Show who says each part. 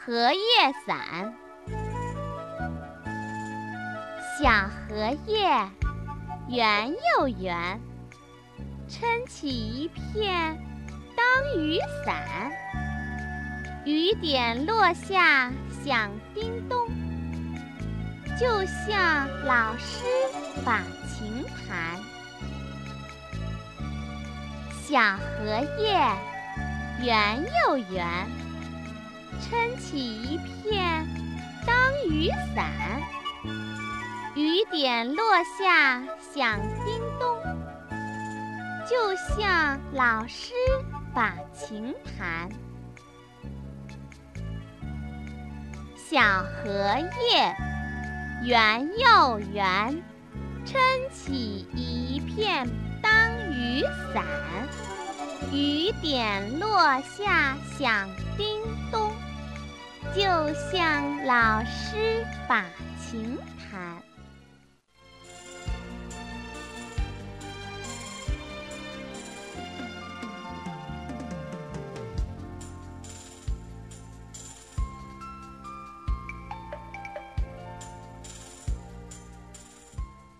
Speaker 1: 荷叶伞。小荷叶圆又圆，撑起一片当雨伞。雨点落下响叮咚，就像老师把琴弹。小荷叶圆又圆，撑起一片当雨伞。雨点落下响叮咚，就像老师把琴弹。小荷叶圆又圆，撑起一片当雨伞。雨点落下响叮咚，就像老师把琴弹。